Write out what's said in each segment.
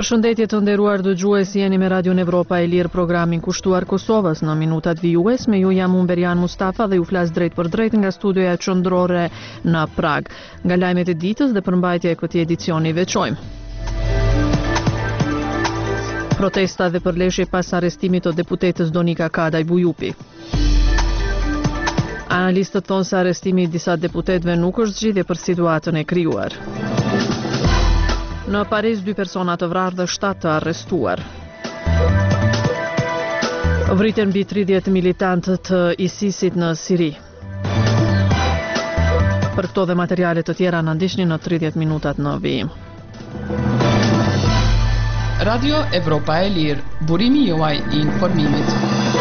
Përshëndetje të nderuar dëgjues, jeni me Radio Evropa e Lirë, programin kushtuar Kosovës në minutat vijues. Me ju jam unë Berian Mustafa dhe ju flas drejt për drejt nga studioja qendrore në Prag. Nga lajmet e ditës dhe përmbajtja e këtij edicioni veçojmë. Protesta dhe përleshje pas arrestimit të deputetës Donika Kadaj Bujupi. Analistët thonë se arrestimi i disa deputetëve nuk është zgjidhje për situatën e krijuar. Në Paris, 2 persona të vrarë dhe 7 të arrestuar. Vriten mbi 30 militantë të ISIS-it në Siri. Për këto dhe materiale të tjera na ndiqni në 30 minutat në vijim. Radio Evropa e Lirë, burimi juaj i informimit.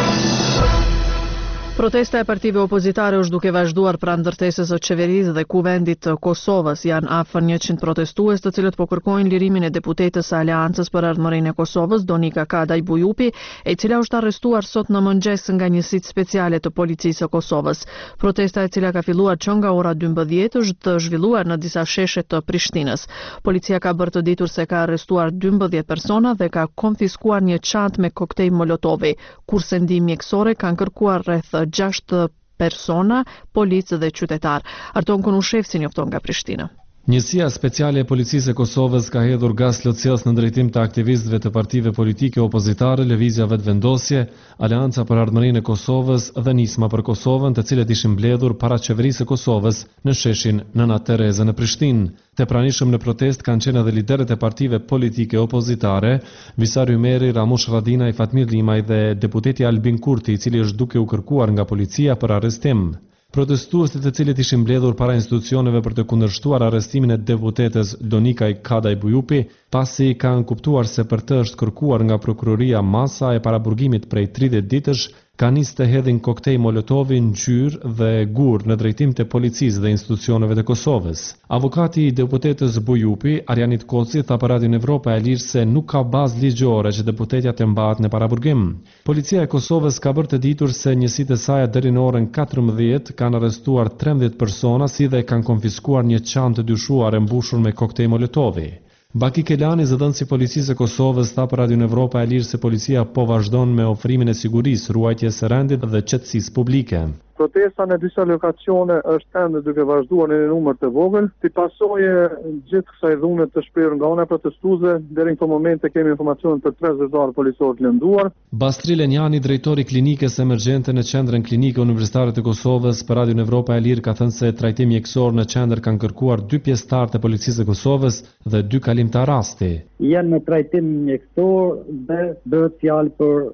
Protesta e partive opozitare është duke vazhduar pranë ndërtesës së qeverisë dhe kuvendit të Kosovës. Janë afër 100 protestues të cilët po kërkojnë lirimin e deputetës së Aleancës për Ardhmërinë e Kosovës, Donika Kadaj Bujupi, e cila është arrestuar sot në mëngjes nga njësitë speciale të policisë së Kosovës. Protesta e cila ka filluar që nga ora 12 është zhvilluar në disa sheshe të Prishtinës. Policia ka bërë të ditur se ka arrestuar 12 persona dhe ka konfiskuar një çantë me koktejl molotovi, kurse ndihmë mjekësore kanë kërkuar rreth 6 persona, policë dhe qytetar. Arton Kunushevci njofton nga Prishtina. Njësia speciale e policisë e Kosovës ka hedhur gaz lotësies në drejtim të aktivistëve të partive politike opozitare, Lëvizja Vetëvendosje, Aleanca për Ardhmërinë e Kosovës dhe Nisma për Kosovën, të cilët ishin mbledhur para qeverisë së Kosovës në sheshin Nëna Tereze në Prishtinë. Të pranishëm në protest kanë qenë edhe liderët e partive politike opozitare, Visar Ymeri, Ramush Radinaj, Fatmir Limaj dhe deputeti Albin Kurti, i cili është duke u kërkuar nga policia për arrestim. Protestuesit të cilët ishin mbledhur para institucioneve për të kundërshtuar arrestimin e deputetës Donika Kadaj Bujupi, pasi kanë kuptuar se për të është kërkuar nga prokuroria masa e paraburgimit prej 30 ditësh, ka nisë të hedhin koktejl molotovi, ngjyrë dhe gur në drejtim të policisë dhe institucioneve të Kosovës. Avokati i deputetës Bujupi, Arjanit Koci, tha për Radio Evropa e Lirë se nuk ka bazë ligjore që deputetja të mbahet në paraburgim. Policia e Kosovës ka bërë të ditur se njësitë e saj deri në orën 14 kanë arrestuar 13 persona, si dhe kanë konfiskuar një çantë të dyshuar e mbushur me koktejl molotovi. Baki Kelani, zëdhënësi policisë e Kosovës, tha për Radio Evropa e Lirë se policia po vazhdon me ofrimin e sigurisë, ruajtjes së rendit dhe qetësisë publike. Protesta në disa lokacione është ende duke vazhduar në një numër të vogël, si pasojë gjithë kësaj dhune të shprehur nga ana protestuese. Deri në këtë moment kemi informacion për 3 zyrtarë policorë të lënduar. Bastri Lenjani, drejtori i klinikës emergjente në Qendrën Klinike Universitare të Kosovës, për Radio Evropa e Lirë ka thënë se trajtim mjekësor në qendër kanë kërkuar 2 pjesëtarë të policisë së Kosovës dhe 2 kalimtar rasti. Janë në trajtim mjekësor dhe bëhet fjalë për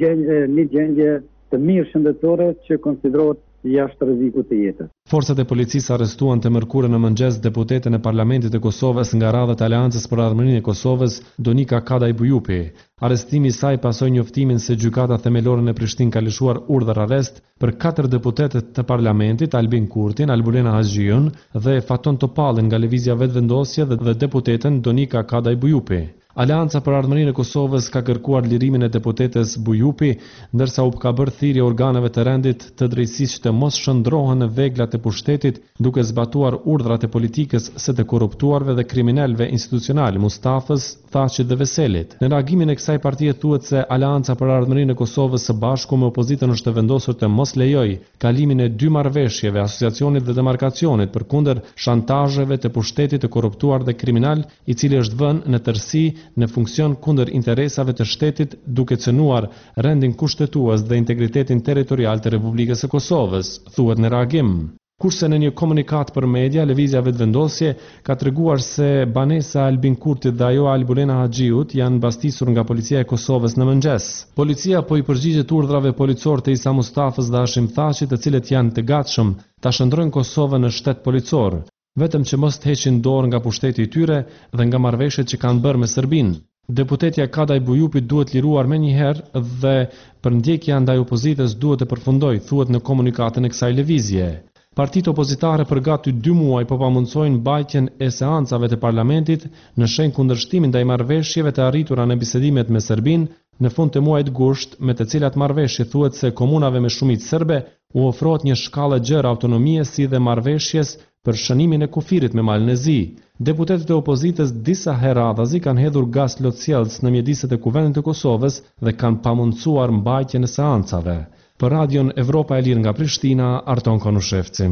një gjendje të mirë shëndetësore që konsiderohet jashtë rrezikut të jetës. Forcat e policisë arrestuan të mërkurën në mëngjes deputeten e Parlamentit të Kosovës nga radhët e Aleancës për Ardhmërinë e Kosovës, Donika Kadaj Bujupi. Arrestimi i saj pasoi njoftimin se gjykata themelore në Prishtinë ka lëshuar urdhër arrest për 4 deputetët të Parlamentit, Albin Kurtin, Albulena Haxhiun dhe Faton Topallin nga Lëvizja Vetëvendosje dhe deputeten Donika Kadaj Bujupi. Aleanca për Ardhmërinë e Kosovës ka kërkuar lirimin e deputetës Bujupi, ndërsa u ka bërë thirrje organeve të rendit të drejtësisë të mos shndrohen në veglat e pushtetit, duke zbatuar urdhrat e politikës së të korruptuarve dhe kriminalëve institucional, Mustafës, Thaqit dhe Veselit. Në reagimin e kësaj partie thuhet se Aleanca për Ardhmërinë e Kosovës së bashku me opozitën është vendosur të mos lejojë kalimin e 2 marrëveshjeve, asociacionit dhe demarkacionit përkundër shantazheve të pushtetit të korruptuar dhe kriminal, i cili është vënë në tërësi në funksion kundër interesave të shtetit, duke cënuar rendin kushtetues dhe integritetin territorial të Republikës së Kosovës, thuhet në reagim. Kurse në një komunikat për media, Lëvizja Vetëvendosje ka treguar se banesa Albin Kurtit dhe ajo Albulena Haxhiut janë mbastisur nga policia e Kosovës në mëngjes. Policia po i përgjigjet urdhrave policore të Isa Mustafës dhe Hashim Thaqit, të cilët janë të gatshëm ta shndrojnë Kosovën në shtet policor, vetëm që mos të heqin dorë nga pushteti i tyre dhe nga marrëveshjet që kanë bërë me Serbinë. Deputetja Kadaj Bujupi duhet liruar menjëherë dhe përndjekja ndaj opozitës duhet të përfundojë, thuhet në komunikatën e kësaj lëvizje. Partitë opozitare për gati 2 muaj po pamundsojnë mbajtjen e seancave të parlamentit në shenjë kundërshtimin ndaj marrëveshjeve të arritura në bisedimet me Serbinë në fund të muajit gusht, me të cilat marrëveshje thuhet se komunave me shumicë serbe u ofrohet një shkallë gjerë autonomie si dhe marrëveshjes për shënimin e kufirit me malën e zi. Deputetët e opozitës disa herë kanë hedhur gas lotësjellës në mjediset e kuvendit të Kosovës dhe kanë pamundsuar mbajtjen e seancave. Për Radion Evropa e Lirë nga Prishtina, Arton Konushevci.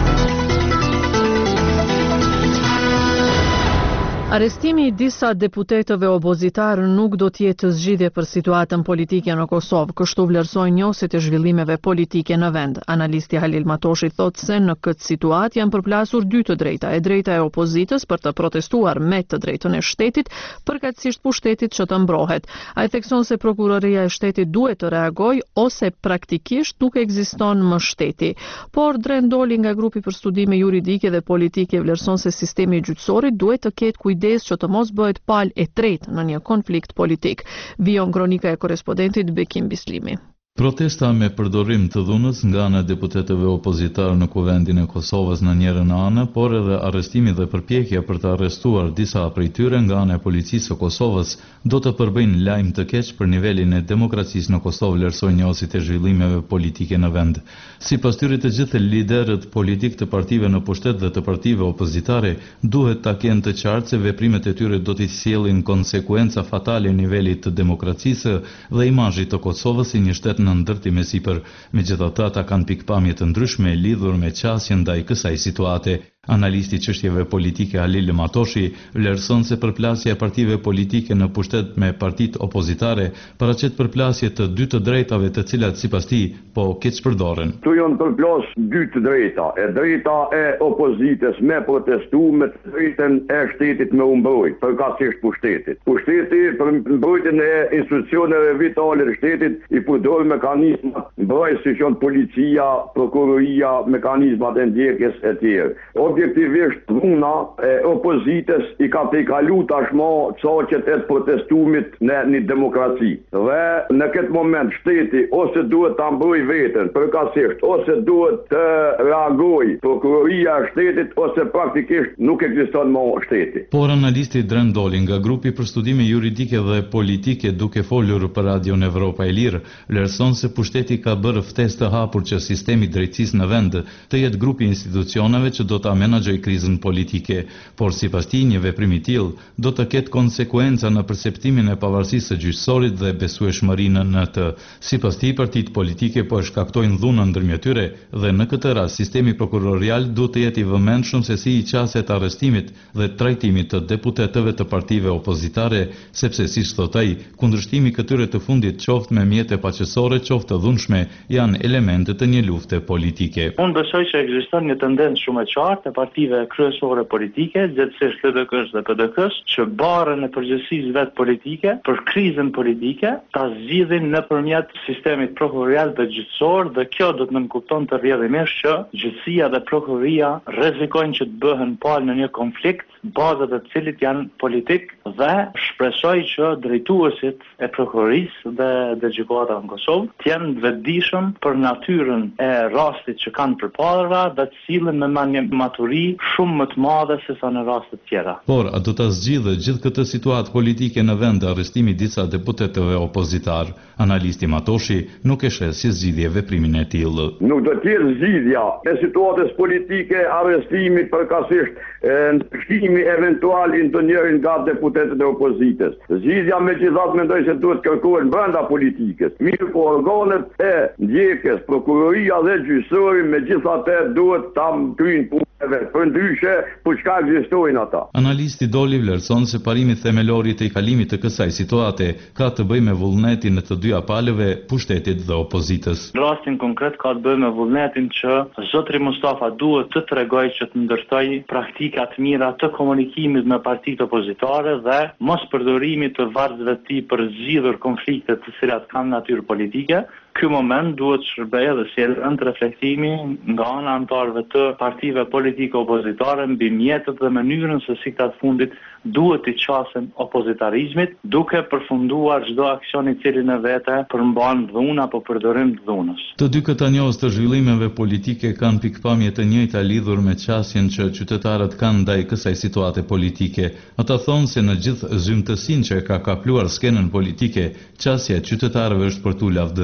Arestimi I disa deputetëve opozitar nuk do të jetë zgjidhje për situatën politike në Kosovë, kështu vlerësojnë njësit e zhvillimeve politike në vend. Analisti Halil Matoshi thotë se në këtë situatë janë përplasur dy të drejta, e drejta e opozitës për të protestuar me të drejtën e shtetit, përkatësisht pushtetit që të mbrohet. Ai thekson se prokuroria e shtetit duhet të reagojë ose praktikisht nuk ekziston më shteti. Por Dren Doli nga grupi për studime juridike dhe politike vlerëson se sistemi gjyqësorit duhet të ketë kujdes që të mos bëhet palë e tretë në një konflikt politik. Vijon kronika e korrespondentit Bekim Bislimi. Protesta me përdorim të dhunës nga ana e deputetëve opozitar në kuvendin e Kosovës në njërin anë, por edhe arrestimi dhe përpjekja për të arrestuar disa prej tyre nga ana e policisë së Kosovës do të përbëjnë lajm të keq për nivelin e demokracisë në Kosovë, vlerësojnë njësit e zhvillimeve politike në vend. Sipas tyre të gjithë liderët politik të partive në pushtet dhe të partive opozitare duhet ta kenë të qartë se veprimet e tyre do t'i sjellin konsekuenca fatale nivelit të demokracisë dhe imazhit të Kosovës si një shtet në ndërtim e sipër. Megjithatë, ata kanë pikpamje të ndryshme lidhur me qasjen ndaj kësaj situate. Analisti I çështjeve politike Halil Matoshi vlerëson se përplasja e partive politike në pushtet me partitë opozitare paraqet përplasje të dy të drejtave të cilat sipas tij po keq përdoren. Tu janë përplas dy të drejta, e drejta e opozitës me protestu me të drejtën e shtetit me umbrojt, përkatësisht pushtetit. Pushteti për mbrojtjen e institucioneve vitale të shtetit I përdor mekanizmat mbrojtëse si janë policia, prokuroria, mekanizmat e ndjekjes e tjerë. Objektivisht dhuna e opozitës I ka tejkalu tashmë çoqet e protestumit në një demokraci. Dhe në këtë moment shteti ose duhet ta mbrojë veten përkatësisht, ose duhet të reagojë prokuroria e shtetit, ose praktikisht nuk ekziston më shteti. Por analisti Dren Doli nga grupi për studime juridike dhe politike duke folur për Radion Evropa e Lirë, vlerëson se pushteti ka bërë ftesë të hapur që sistemi I drejtësisë në vend të jetë grupi institucioneve që do ta menaxhoj krizën politike, por sipas tij një veprim I tillë do të ketë konsekuenca në perceptimin e pavarësisë së gjyqësorit dhe besueshmërinë në të. Sipas tij partitë politike po e shkaktojnë dhunën ndërmjet tyre dhe në këtë rast sistemi prokurorial duhet të jetë I vëmendshëm se si I qaset arrestimit dhe trajtimit të deputetëve të partive opozitare, sepse siç thot ai, kundërshtimi këtyre të fundit qoftë me mjete paqësore, qoftë të dhunshme, janë elemente të një lufte politike. Unë besoj se ekziston një tendencë shumë e qartë e partive kryesore politike, gjithsesi LDK-s dhe PDK-s, që barën e përgjegjësisë vet politike për krizën politike ta zgjidhin nëpërmjet sistemit prokurorial dhe gjyqësor, dhe kjo do të nënkupton të rrjedhimisht që gjyqësia dhe prokuroria rrezikojnë që të bëhen palë në një konflikt, bazat e cilit janë politik, dhe shpresoj që drejtuesit e prokurorisë dhe gjykata në Kosovë të jenë të vetëdijshëm për natyrën e rastit që kanë përpara dhe të sillen me një maturi shumë më të madhe se sa në raste të tjera. Por a do ta zgjidhë gjithë këtë situatë politike në vend arrestimi disa deputetëve opozitar? Analisti Matoshi nuk e sheh si zgjidhje veprimin e tillë. Nuk do të jetë zgjidhja e situatës politike arrestimi përkatësisht ndryshimi eventual I ndonjërin nga deputetët e opozitës. Zgjidhja megjithatë mendoj se duhet kërkohet brenda politikës. Mirë po organet e ndjekjes, prokuroria dhe gjyqësori megjithatë duhet ta kryejnë punën për ndryshe, po çka ekzistojnë ata. Analisti Doli vlerëson se parimi themelor I tejkalimit të kësaj situate ka të bëjë me vullnetin në të dyja palëve, pushtetit dhe opozitës. Rastin konkret ka të bëjë me vullnetin që zotri Mustafa duhet të tregojë që të ndërtojë praktika të mira të komunikimit me partitë opozitare dhe mos përdorimit të vargëve të tij për zgjidhur konflikte të cilat kanë natyrë politike. Ky moment duhet shërbejë dhe sjell ëndër reflektimi nga ana anëtarëve të partive politike opozitare mbi mjetet dhe mënyrën se si këta të fundit duhet I qasen opozitarizmit, duke përfunduar çdo aksion I cili në vete përmban dhunë apo përdorim të dhunës. Të dy këta njohës të zhvillimeve politike kanë pikpamje të njëjta lidhur me qasjen që qytetarët kanë ndaj kësaj situate politike. Ata thonë se në gjithë zymtësinë që ka kapluar skenën politike, qasja e qytetarëve është për t'u lavdëruar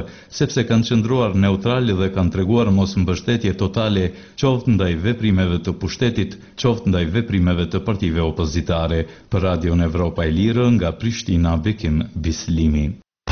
sepse kanë qëndruar neutrale dhe kanë treguar mos mbështetje totale qoftë ndaj veprimeve të pushtetit, qoftë ndaj veprimeve të partive opozitare. Për Radion Evropa e Lirë nga Prishtina, Bekim Bislimi.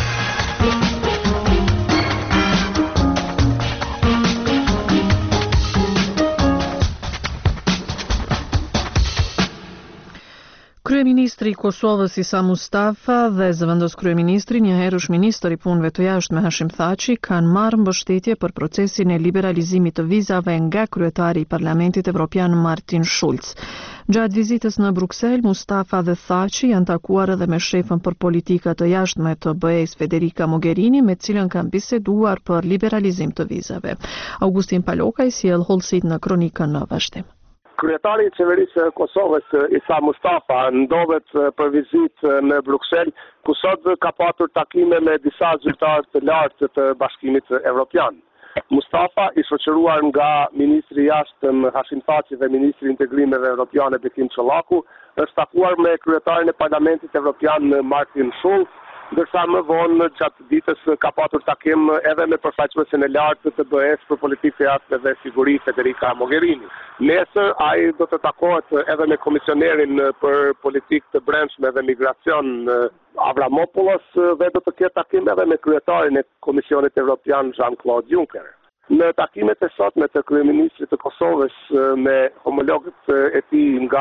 Kryeministri i Kosovës Isa Mustafa dhe zëvendës kryeministri, njëherësh ministër i punëve të jashtme Hashim Thaçi, kanë marrë mbështetje për procesin e liberalizimit të vizave nga kryetari i Parlamentit Evropian Martin Schulz. Gjatë vizitës në Bruksel, Mustafa dhe Thaçi janë takuar edhe me shefën për politika të jashtme të BE-s Federica Mogherini, me cilën kanë biseduar për liberalizim të vizave. Augustin Palokaj sjell hollësit në kronikën në vazhdim. Kryetari i qeverisë Kosovës, Isa Mustafa, ndodhet për vizitë në Bruksel, ku sot ka patur takime me disa zyrtarë të lartë të Bashkimit Evropian. Mustafa, i shoqëruar nga ministri i jashtëm Hashim Thaçi dhe ministri i integrimeve evropiane Bekim Çollaku, është takuar me kryetarin e Parlamentit Evropian Martin Schulz, ndërsa më vonë gjatë ditës ka patur takim edhe me përfaqësuesen e lartë të BE-s për politikë të jashtme dhe siguri Federica Mogherini. Nesër ai do të takohet edhe me komisionerin për politikë të brendshme dhe migracion Avramopoulos dhe do të ketë takim edhe me kryetarin e Komisionit Evropian Jean-Claude Juncker. Në takimet e sotme të kryeministrit të Kosovës me homologët e tij nga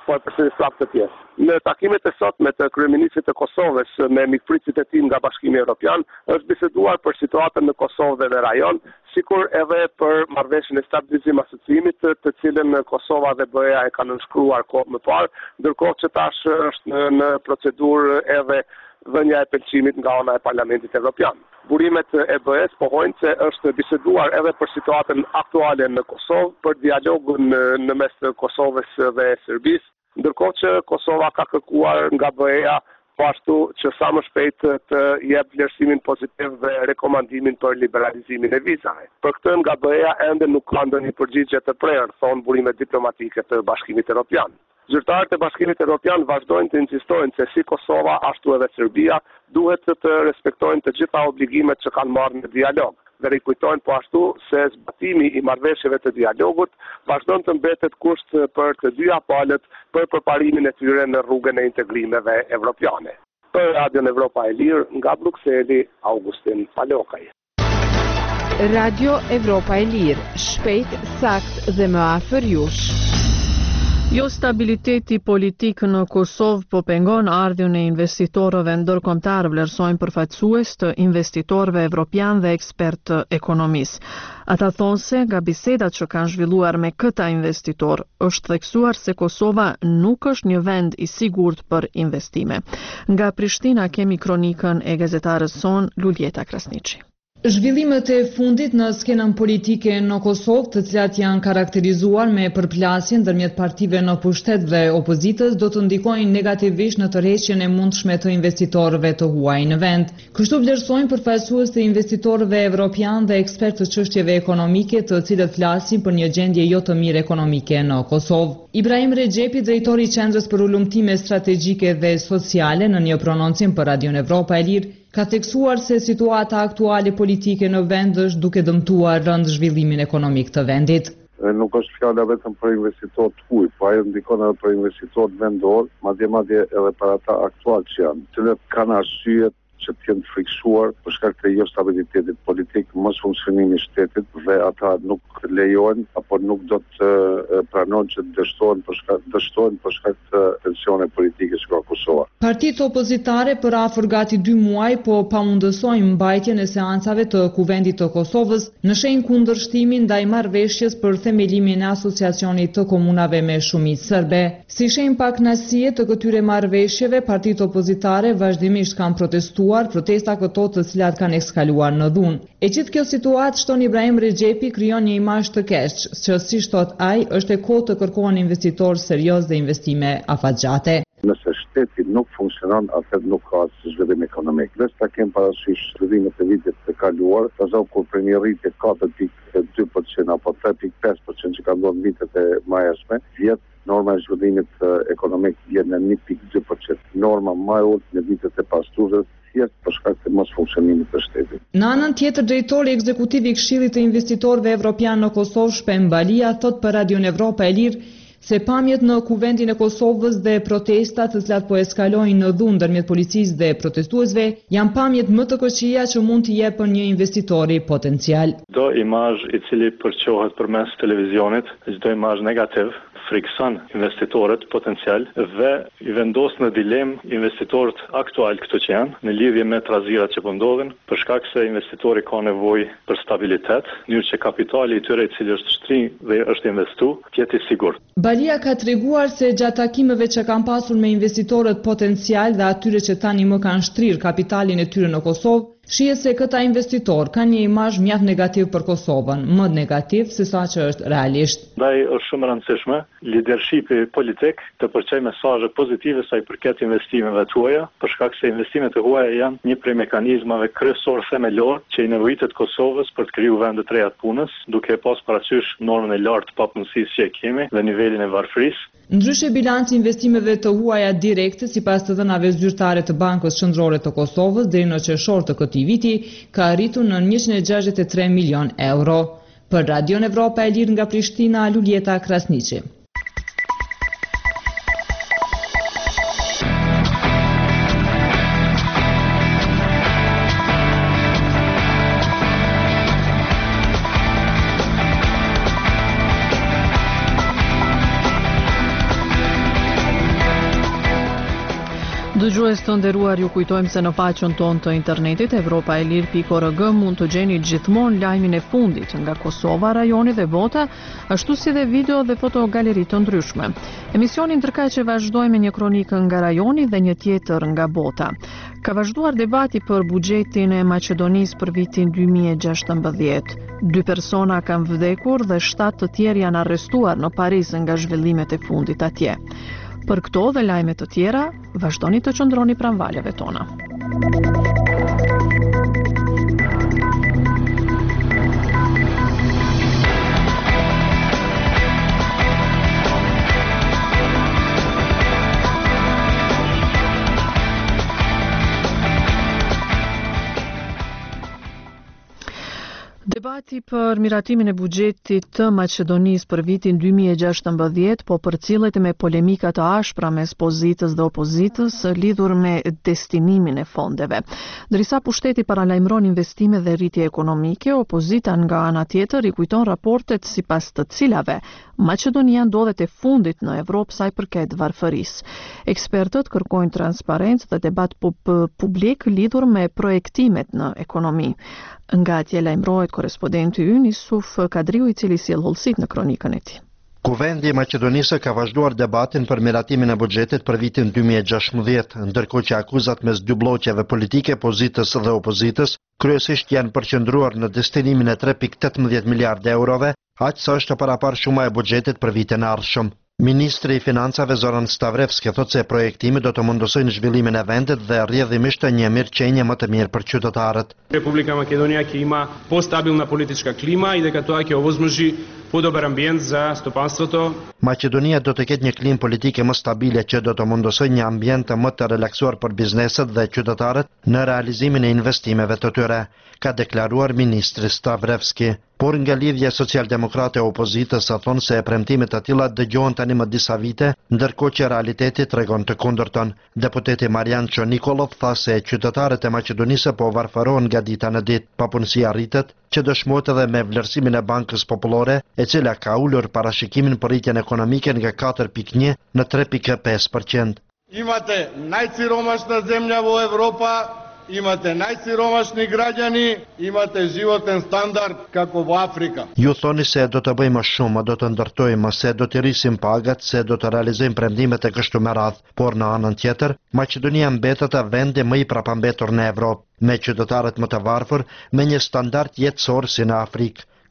të pjesë. Në takimet e sotme të kryeministrit të Kosovës me mikpritësit e tij nga Bashkimi Evropian është biseduar për situatën në Kosovë dhe në rajon, sikur edhe për marrëveshjen e stabilizim asociimit, të cilën Kosova dhe BE-ja e kanë nënshkruar kohë më parë, ndërkohë që tash është në procedurë edhe dhënia e pëlqimit nga ana e Parlamentit Evropian. Burimet e BE-s pohojnë se është biseduar edhe për situatën aktuale në Kosovë, për dialogun në mes të Kosovës dhe Serbisë, ndërkohë që Kosova ka kërkuar nga BE-ja po ashtu që sa më shpejt të jep vlerësimin pozitiv dhe rekomandimin për liberalizimin e vizave. Për këtë nga BE-ja ende nuk ka ndonjë përgjigje të prerë, thonë burimet diplomatike të Bashkimit Evropian. Zyrtarët e Bashkimit Evropian vazhdojnë të insistojnë se si Kosova ashtu edhe Serbia duhet të respektojnë të gjitha obligimet që kanë marrë në dialog dhe rikujtojnë po ashtu se zbatimi i marrëveshjeve të dialogut vazhdon të mbetet kusht për të dyja palët për përparimin e tyre në rrugën e integrimeve evropiane. Për Radion Evropa e Lirë, nga Brukseli, Augustin Palokaj. Radio Evropa e Lirë, shpejt, sakt dhe më afër jush. Jo stabiliteti politik në Kosovë po pengon ardhjën e investitorëve ndërkombëtar, vlerësojnë përfaqësues të investitorëve evropian dhe ekspertë ekonomisë. Ata thonë se nga bisedat që kanë zhvilluar me këta investitor, është theksuar se Kosova nuk është një vend i sigurt për investime. Nga Prishtina kemi kronikën e gazetarës son Luljeta Krasniqi. Zhvillimet e fundit në skenën politike në Kosovë, të cilat janë karakterizuar me përplasjen ndërmjet partive në pushtet dhe opozitës, do të ndikojnë negativisht në tërheqjen e mundshme të investitorëve të huaj në vend. Kështu vlerësojnë përfaqësues të investitorëve evropian dhe ekspertë të çështjeve ekonomike, të cilët flasin për një gjendje jo të mirë ekonomike në Kosovë. Ibrahim Rexhepi, drejtori i Qendrës për Ulëmtime Strategjike dhe Sociale, në një prononcim për Radion Evropa e Lirë, ka theksuar se situata aktuale politike në vend është duke dëmtuar rënd zhvillimin ekonomik të vendit. Nuk është fjala vetëm për investitor të huaj, po ajo ndikon edhe për investitor vendor, madje edhe për ata aktual që janë, të cilët kanë arsye që të jenë friksuar për shkak të jo stabilitetit politik, mos funksionimit shtetit dhe ata nuk lejojnë apo nuk do të pranojnë që dështohen për shkak të tensione politike që ka Kosova. Partitë opozitare për afër gati 2 muaj po pamundësojnë mbajtjen e seancave të Kuvendit të Kosovës në shenjë kundërshtimin ndaj marrëveshjes për themelimin e asociacionit të komunave me shumicë serbe. Si shenjë pakënaqësie të këtyre marrëveshjeve, partitë opozitare vazhdimisht kanë protestuar, protesta këto të cilat kanë eskaluar në dhunë. E gjithë kjo situatë, shton Ibrahim Rexhepi, krijon një imazh të keq, që si thot ai, është e kohë të kërkohen investitorë serioz dhe investime afatgjate. Nëse shteti nuk funksionon, atëherë nuk ka zhvillim ekonomik. Dhe ta kem parasysh zhvillimet e vitit të kaluar, kur për një rritje 4.2% apo 3.5% që ka ndodhur në vitet e mëhershme, vjet norma e zhvillimit ekonomik vjen në 1.2%. Norma më e ulët në vitet e pastrueshme për shkak të mos funksionimit të shtetit. Në anën tjetër, drejtori ekzekutiv i Këshillit të Investitorëve Evropian në Kosovë, Shpem Balia, thot për Radion Evropa e Lirë se pamjet në kuvendin e Kosovës dhe protestat të cilat po eskalojnë në dhunë ndërmjet policisë dhe protestuesve janë pamjet më të këqija që mund të jepën një investitori potencial. Çdo imazh i cili përçohet përmes televizionit, çdo imazh negativ frikson investitorët potencial dhe i vendos në dilemë investitorët aktual këto që janë në lidhje me trazirat që po ndodhin, për shkak se investitori ka nevojë për stabilitet, në mënyrë që kapitali i tyre i cili është shtrirë dhe është investu, të jetë i sigurt. Balia ka treguar se gjatë takimeve që kanë pasur me investitorët potencial dhe atyre që tani më kanë shtrirë kapitalin e tyre në Kosovë, shihet se këta investitor kanë një imazh mjaft negativ për Kosovën, më negativ se sa që është realisht. Ndaj është shumë e rëndësishme lidershipi politik të përçojë mesazhe pozitive sa i përket investimeve të huaja, për shkak se investimet e huaja janë një prej mekanizmave kryesor themelor që i nevojitet Kosovës për të krijuar vende të reja të punës, duke pas parasysh normën e lartë të papunësisë që e kemi dhe nivelin e varfërisë. Ndryshe bilanci investimeve të huaja direkte sipas të dhënave zyrtare të Bankës Qendrore të Kosovës deri në qershor të këtij viti ka arritur në 163 milion euro. Për Radion Evropa e Lirë nga Prishtina, Luljeta Krasniqi. Dëgjues të nderuar, ju kujtojmë se në faqen tonë të internetit europaelir.org mund të gjeni gjithmonë lajmin e fundit nga Kosova, rajoni dhe bota, ashtu si dhe video dhe fotogaleri të ndryshme. Emisionin ndërkaq vazhdoi me një kronikë nga rajoni dhe një tjetër nga bota. Ka vazhduar debati për buxhetin e Maqedonisë për vitin 2016. 2 persona kanë vdekur dhe 7 të tjerë janë arrestuar në Paris nga zhvillimet e fundit atje. Për këto dhe lajme të tjera, vazhdoni të qëndroni pranë valeve tona. Debati për miratimin e buxhetit të Maqedonisë për vitin 2016 po përcillet me polemika të ashpra mes pozitës dhe opozitës lidhur me destinimin e fondeve. Ndërsa pushteti paralajmëron investime dhe rritje ekonomike, opozita nga ana tjetër i kujton raportet sipas të cilave Maqedonia ndodhet e fundit në Evropë sa i përket varfërisë. Ekspertët kërkojnë transparencë dhe debat publik lidhur me projektimet në ekonomi. Nga atje lajmërohet korespondenti ynë Isuf Kadriu, i cili sjell hollësit në kronikën e tij. Kuvendi i Maqedonisë ka vazhduar debatin për miratimin e buxhetit për vitin 2016, ndërkohë që akuzat mes dy bllokeve politike, pozitës dhe opozitës, kryesisht janë përqendruar në destinimin e 3.18 miliardë eurove, aq sa është paraparë shuma e buxhetit për vitin e ardhshëm. Ministri i Financave Zoran Stavrevski thot se projektimi do të mundësojnë zhvillimin e vendit dhe rrjedhimisht një mirëqenie më të mirë për qytetarët. Republika Македонија ќе има по-стабилна политичка клима и дека тоа ќе овозможи подобар амбиент за стопанството. Maqedonia do të ketë një klimë politike më stabile që do të mundësojë një ambient më të relaksuar për bizneset dhe qytetarët në realizimin e investimeve të tyre, ka deklaruar ministri Stavrevski. Por nga lidhja socialdemokrate e opozitës thonë se premtimet të tilla dëgjohen tani më disa vite, ndërkohë që realiteti tregon të kundërtën. Deputeti Marian Çonikolov tha se qytetarët e Maqedonisë po varfërohen nga dita në ditë. Papunësia rritet, që dëshmohet edhe me vlerësimin e Bankës Popullore, e cila ka ulur parashikimin për rritjen ekonomike nga 4.1 në 3.5%. Imate najsiromašna zemlja vo Evropa, imate najsiromašni građani, imate životен standard kako vo Afrika. Ju thoni se do të bëjmë shumë, do të ndërtojmë, se do të rrisim pagat, se do të realizojmë prendimet e kështu me radhë, por në anën tjetër, Maqedonia mbetet vendi më i prapambetur në Evropë, me qytetarët më të varfër, me një standard jetësor si në Afrikë,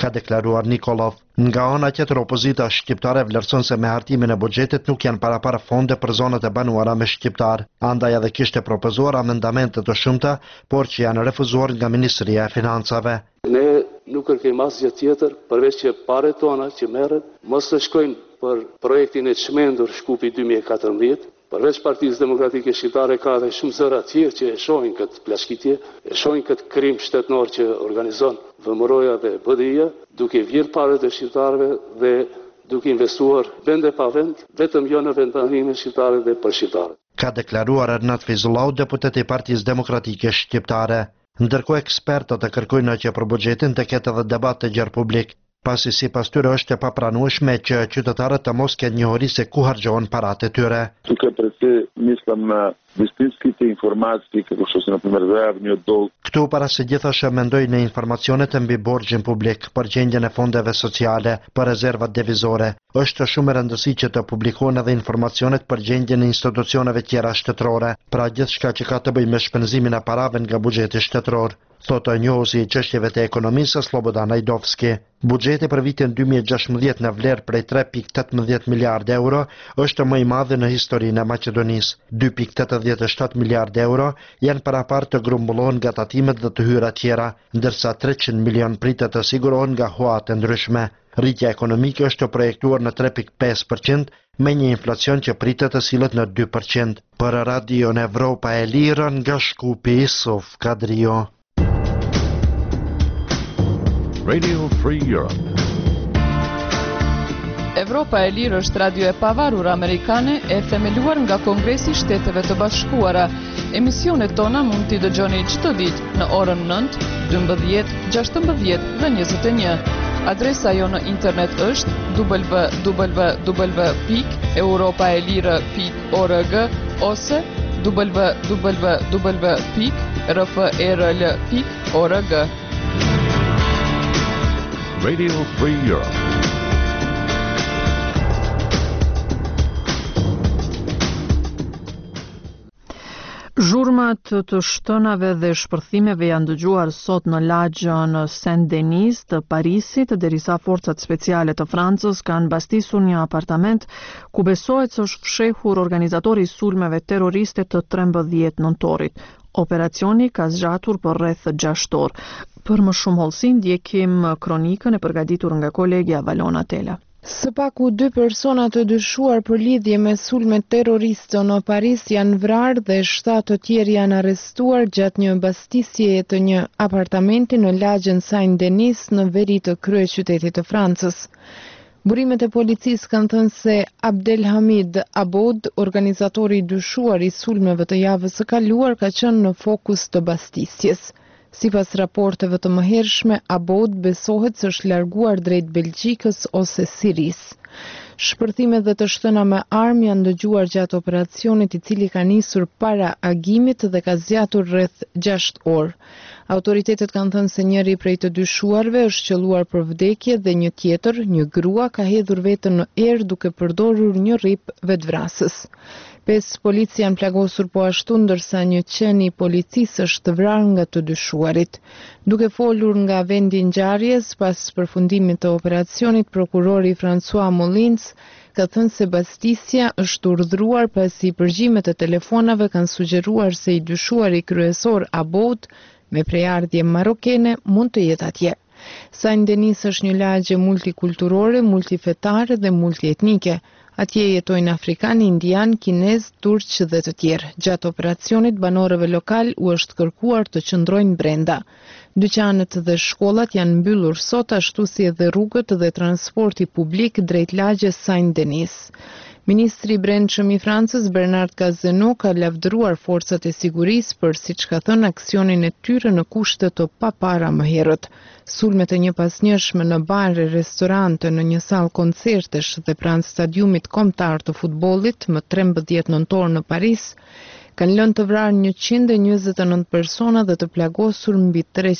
ka deklaruar Nikolov. Nga ana tjetër, opozita shqiptare vlerëson se me hartimin e buxhetit nuk janë para fonde për zonat e banuara me shqiptar. Andaj edhe kishte propozuar amendamente të shumta, por që janë refuzuar nga Ministria e Financave. Ne nuk kërkejmë asgjë tjetër përveç që paret tona që merren mos të shkojnë për projektin e çmendur Shkupi 2014. Përveç Partisë Demokratike Shqiptare ka dhe shumë zëra tjerë që e shohin këtë plashkitje, e shohin këtë krim shtetnor që organizon VMRO-ja dhe BDI-ja, duke vjedhur parat e shqiptarëve dhe duke investuar vend e pa vend, vetëm jo në vendbanime shqiptare dhe për shqiptarët. Ka deklaruar Ernat Fizullau, deputet i Partisë Demokratike Shqiptare. Ndërkohë ekspertët e kërkojnë që për buxhetin të ketë edhe debat të gjerë publik, pasi sipas tyre është e papranueshme që qytetarët të mos kenë njohuri se ku harxhohen paratë e tyre. Тук преди мислам на истинските информации, како што се например заявниот долг. Këtu para së gjithashë mendoj në informacionet e mbi borxhin publik, për gjendjen e fondeve sociale, për rezervat devizore. Është shumë e rëndësishme që të publikohen edhe informacionet për gjendjen e institucioneve tjera shtetërore, pra gjithçka që ka të bëjë me shpenzimin e parave nga buxheti shtetëror, thotë njohuesi i çështjeve të ekonomisë Slobodan Ajdovski. Buxheti për vitin 2016 në vlerë prej 3.18 miliardë euro është më i madh në historinë e Maqedonisë. 2.87 miliardë euro janë parapar të grumbullohen nga tatimet dhe të hyra tjera, ndërsa 300 milion pritet të sigurohen nga huat e ndryshme. Rritja ekonomike është projektuar në 3.5% me një inflacion që pritet të sillet në 2%. Për Radion Evropa e Lirë nga Shkupi, Isuf Kadrio. Radio Free Europe. Evropa e Lirë është radio e pavarur amerikane e themeluar nga Kongresi i Shteteve të Bashkuara. Emisionet tona mund t'i dëgjoni çdo ditë në orën 9, 12, 16 dhe 21. Adresa jo në internet është www.europaelire.org ose www.rfrl.org. Radio Free Europe. Zhurmat të shtënave dhe shpërthimeve janë dëgjuar sot në lagjën Saint-Denis të Parisit, derisa forcat speciale të Francës kanë bastisur një apartament ku besohet se është fshehur organizatori i sulmeve terroriste të 13 nëntorit. Operacioni ka zgjatur për rreth 6 orë. Për më shumë hollësi ndjekim kronikën e përgatitur nga kolegja Valona Tela. Së paku 2 persona të dyshuar për lidhje me sulme terroriste në Paris janë vrarë dhe 7 të tjerë janë arrestuar gjatë një bastisjeje të një apartamenti në lagjën Saint-Denis në veri të kryeqytetit të Francës. Burimet e policisë kanë thënë se Abdelhamid Aboud, organizatori i dyshuar i sulmeve të javës së kaluar, ka qenë në fokus të bastisjes. Sipas raporteve të mëhershme, Aboud besohet se është larguar drejt Belgjikës ose Sirisë. Shpërthimet dhe të shtëna me armë janë dëgjuar gjatë operacionit i cili ka nisur para agimit dhe ka zgjatur rreth 6 orë. Autoritetet kanë thënë se njëri prej të dyshuarve është qelluar për vdekje dhe një tjetër, një grua, ka hedhur veten në erë duke përdorur një rrip vetvrasës. 5 polici janë plagosur po ashtu, ndërsa një qen i policisë është vrarë nga të dyshuarit. Duke folur nga vendi i ngjarjes pas përfundimit të operacionit, prokurori François Molins ka thënë se bastisja është urdhëruar pasi përgjimet e telefonave kanë sugjeruar se i dyshuari kryesor Aboud me prejardhje marokene mund të jetë atje. Saint-Denis është një lagje multikulturore, multifetare dhe multietnike. Atje jetojnë afrikanë, indianë, kinezë, turqë dhe të tjerë. Gjatë operacionit, banorëve lokal u është kërkuar të qëndrojnë brenda. Dyqanet dhe shkollat janë mbyllur sot, ashtu si edhe rrugët dhe transporti publik drejt lagjes Saint-Denis. Ministri i Brendshëm i Francës Bernard Cazeneuve ka lavdëruar forcat e sigurisë për, siç ka thënë, aksionin e tyre në kushte të papara më herët. Sulmet e njëpasnjëshme në bare, restorante, në një sallë koncertesh dhe pranë stadiumit kombëtar të futbollit më 13 nëntor në Paris kanë lënë të vrarë 129 persona dhe të plagosur mbi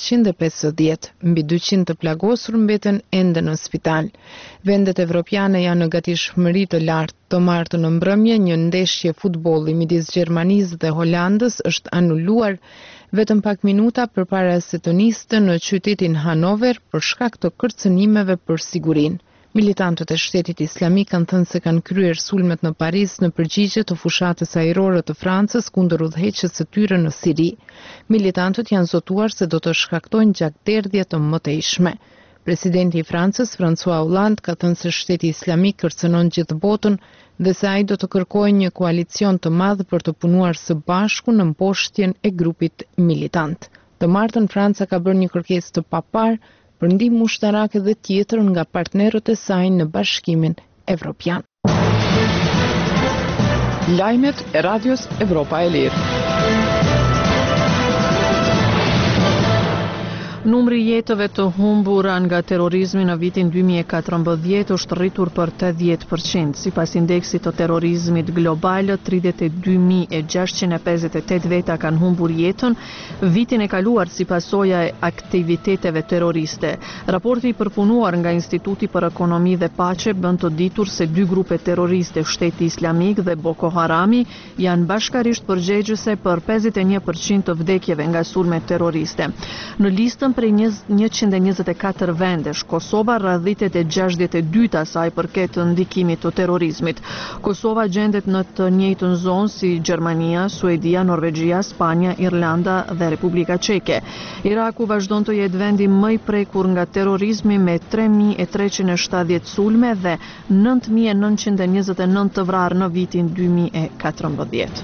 350, mbi 200 të plagosur mbeten ende në spital. Vendet evropiane janë në gatishmëri të lartë. Të martën në mbrëmje, një ndeshje futbolli midis Gjermanisë dhe Holandës është anuluar vetëm pak minuta përpara se të niste në qytetin Hanover për shkak të kërcënimeve për sigurinë. Militantët e Shtetit Islamik kanë thënë se kanë kryer sulmet në Paris në përgjigje të fushatës ajrore të Francës kundër udhëheqjes së tyre në Siri. Militantët janë zotuar se do të shkaktojnë gjakderdhje të mëtejshme. Presidenti i Francës, François Hollande, ka thënë se Shteti Islamik kërcënon gjithë botën dhe se ai do të kërkojë një koalicion të madh për të punuar së bashku në mposhtjen e grupit militant. Të martën Franca ka bërë një kërkesë të paparë për ndihmë ushtarake dhe tjetër nga partnerët e saj në Bashkimin Evropian. Lajmet e Radios Evropa e Lirë. Numri i jetëve të humbura nga terrorizmi në vitin 2014 është rritur për 80%. Sipas indeksit të terrorizmit global, 32.658 veta kanë humbur jetën vitin e kaluar si pasojë e aktiviteteve terroriste. Raporti i përpunuar nga Instituti për Ekonomi dhe Paqe bën të ditur se dy grupe terroriste, Shteti Islamik dhe Boko Harami, janë bashkarisht përgjegjëse për 51% të vdekjeve nga sulmet terroriste. Në listën prej 124 vendesh, Kosova radhitet e 62-ta saj përket ndikimit të terrorizmit. Kosova gjendet në të njëjtën zonë si Gjermania, Suedia, Norvegjia, Spanja, Irlanda dhe Republika Çeke. Iraku vazhdon të jetë vendi më i prekur nga terrorizmi me 3.370 sulme dhe 9.929 të vrarë në vitin 2014.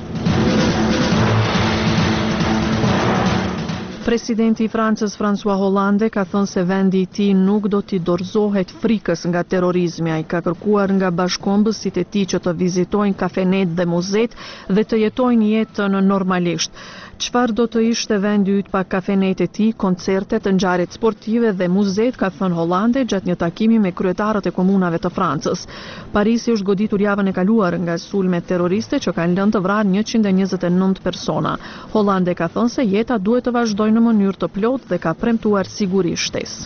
Presidenti i Francës François Hollande ka thënë se vendi i tij nuk do t'i dorëzohet frikës nga terrorizmi. Ai ka kërkuar nga bashkëkombësit e tij që të vizitojnë kafenet dhe muzet dhe të jetojnë jetën normalisht. Çfarë do të ishte vendi yt pa kafenet e tij, koncertet, ngjarjet sportive dhe muzet, ka thënë Hollande gjatë një takimi me kryetarët e komunave të Francës. Parisi është goditur javën e kaluar nga sulmet terroriste që kanë lënë të vrarë 129 persona. Hollande ka thënë se jeta duhet të vazhdojë në mënyrë të plotë dhe ka premtuar siguri shtesë.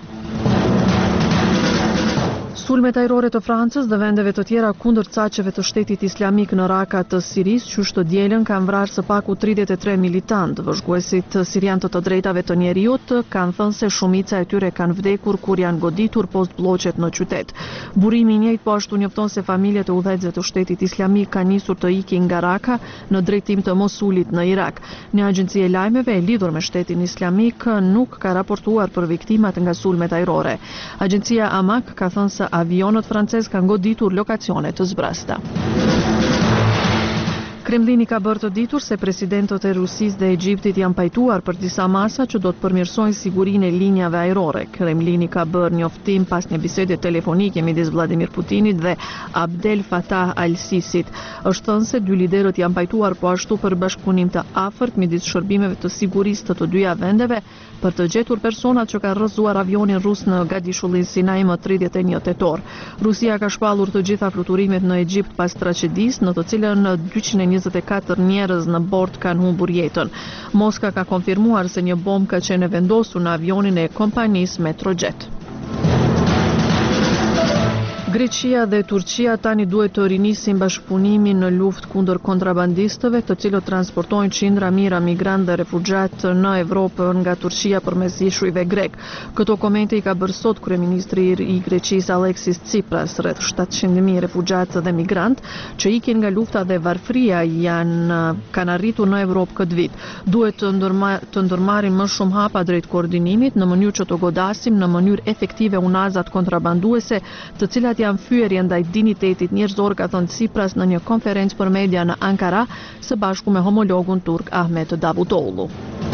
Sulmet ajrore të Francës dhe vendeve të tjera kundër caqeve të Shtetit Islamik në Raka të Sirisë, qysh të dielën kanë vrarë së paku 33 militant. Vëzhguesit sirianë të drejtave të njeriut kanë thënë se shumica e tyre kanë vdekur kur janë goditur post blloqet në qytet. Burimi i njëjtë po ashtu njofton se familjet e udhëheqësve të Shtetit Islamik kanë nisur të ikin nga Raka në drejtim të Mosulit në Irak. Një agjenci e lajmeve e lidhur me Shtetin Islamik nuk ka raportuar për viktimat nga sulmet ajrore. Agjencia Amak ka thënë se avionët francez kanë goditur lokacione të zbrasta. Kremlini ka bërë të ditur se presidentët e Rusisë dhe Egjiptit janë pajtuar për disa masa që do të përmirësojnë sigurinë e linjave ajrore. Kremlini ka bërë njoftim pas një bisede telefonike midis Vladimir Putinit dhe Abdel Fattah al-Sisit. Është thënë se dy liderët janë pajtuar po ashtu për bashkëpunim të afërt midis shërbimeve të sigurisë të dyja vendeve për të gjetur personat që kanë rrëzuar avionin rus në Gadishullin Sinai më 31 tetor. Rusia ka shpallur të gjitha fluturimet në Egjipt pas tragjedisë në të cilën 224 njerëz në bord kanë humbur jetën. Moska ka konfirmuar se një bombë ka qenë vendosur në avionin e kompanisë Metrojet. Greqia dhe Turqia tani duhet të rinisin bashkëpunimin në luftë kundër kontrabandistëve, të cilët transportojnë qindra mijëra migrantë dhe refugjat në Evropë nga Turqia përmes ishujve grek. Këto komente i ka bërë sot kryeministri i Greqisë Alexis Tsipras. Rreth 700.000 refugjatë dhe migrantë që ikin nga lufta dhe varfëria kanë arritur në Evropë këtë vit. Duhet të ndërmarrin më shumë hapa drejt koordinimit në mënyrë që të godasim në mënyrë efektive unazat kontrabanduese, të cilat janë fyerje ndaj dinitetit njerëzor, ka thënë Tsipras në një konferencë për media në Ankara së bashku me homologun turk Ahmet Davutoglu.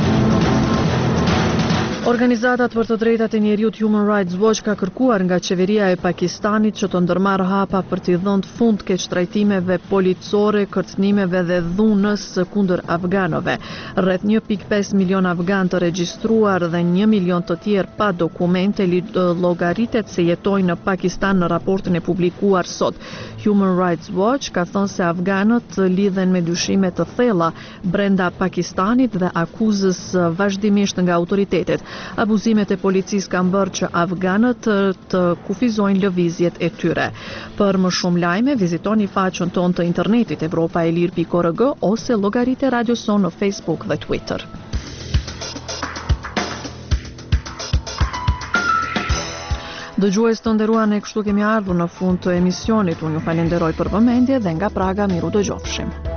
Organizatat për të drejtat e njeriut Human Rights Watch ka kërkuar nga qeveria e Pakistanit që të ndërmarrë hapa për t'i dhënë fund keqtrajtimeve policore, kërcënimeve dhe dhunës kundër afganëve. Rreth 1.5 milion afgan të regjistruar dhe 1 milion të tjerë pa dokumente llogaritet se jetojnë në Pakistan në raportin e publikuar sot. Human Rights Watch ka thënë se afganët lidhen me dyshime të thella brenda Pakistanit dhe akuzës vazhdimisht nga autoritetet. Abuzimet e policisë kanë bërë që afganët të kufizojnë lëvizjet e tyre. Për më shumë lajme, vizitoni faqen tonë të internetit evropaelir.org ose llogaritë e Radio Son në Facebook dhe Twitter. Dëgjues të nderuar, ne kështu kemi ardhur në fund të emisionit. Unë ju falenderoj për vëmendje dhe nga Praga miru dëgjofshim.